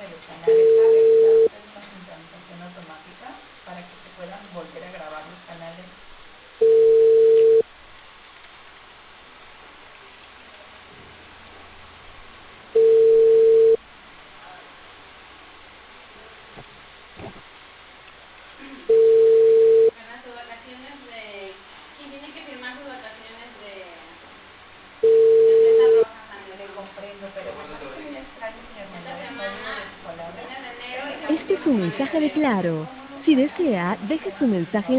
de los canales, ¿sabe? ¿Sabe usted una sincronización automática para que se puedan volver a grabar los canales? Gana sus vacaciones de... ¿Quién tiene que firmar sus vacaciones de mesa roja, Le Sandra? comprendo, pero me parece muy extraño, señor Esta Manuel, no semana, dudo de su palabra. fines de enero y la Este es última un semana de mensaje de febrero. Claro. ¿Cómo los Si canales desea, no deje su quedaron mensaje firmados?